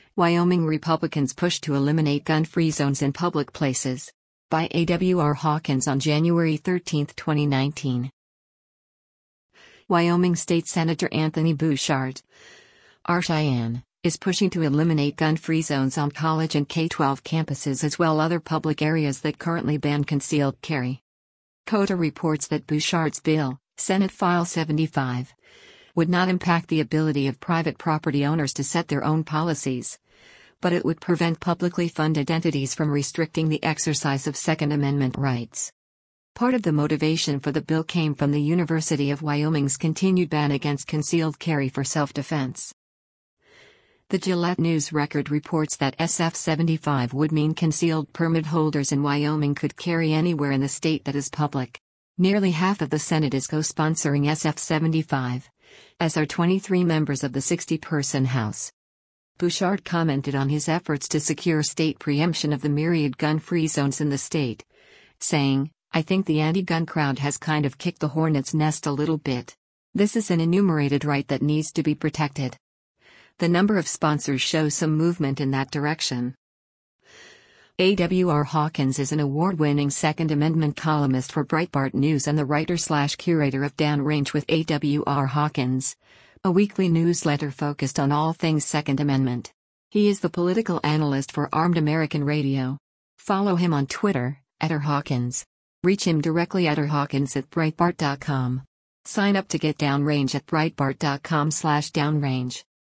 Wyoming Republicans push to eliminate gun-free zones in public places. By A.W.R. Hawkins on January 13, 2019. Wyoming State Senator Anthony Bouchard, R. Cheyenne, is pushing to eliminate gun-free zones on college and K-12 campuses as well as other public areas that currently ban concealed carry. COTA reports that Bouchard's bill, Senate File 75, would not impact the ability of private property owners to set their own policies, but it would prevent publicly funded entities from restricting the exercise of Second Amendment rights. Part of the motivation for the bill came from the University of Wyoming's continued ban against concealed carry for self-defense. The Gillette News Record reports that SF 75 would mean concealed permit holders in Wyoming could carry anywhere in the state that is public. Nearly half of the Senate is co-sponsoring SF 75, as are 23 members of the 60-person House. Bouchard commented on his efforts to secure state preemption of the myriad gun-free zones in the state, saying, "I think the anti-gun crowd has kind of kicked the hornet's nest a little bit. This is an enumerated right that needs to be protected." The number of sponsors shows some movement in that direction. A.W.R. Hawkins is an award-winning Second Amendment columnist for Breitbart News and the writer/curator of Downrange with A.W.R. Hawkins, a weekly newsletter focused on all things Second Amendment. He is the political analyst for Armed American Radio. Follow him on Twitter, @rhawkins. Reach him directly at rhawkins@breitbart.com. Sign up to get Downrange at breitbart.com/downrange.